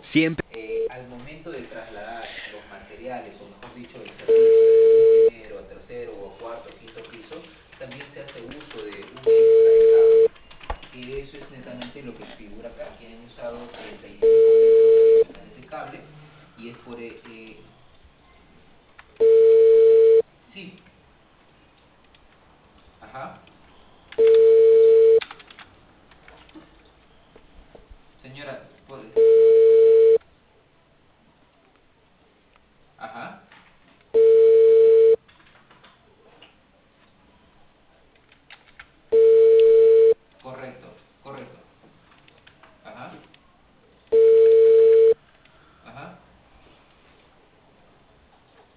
Siempre. Al momento de trasladar los materiales, o mejor dicho, el servicio de un primero a tercero o cuarto o quinto piso, también se hace uso de un extra de cable, que eso es netamente lo que figura acá. Aquí han usado 35 metros de dimensiones de cable y es por... sí, ajá.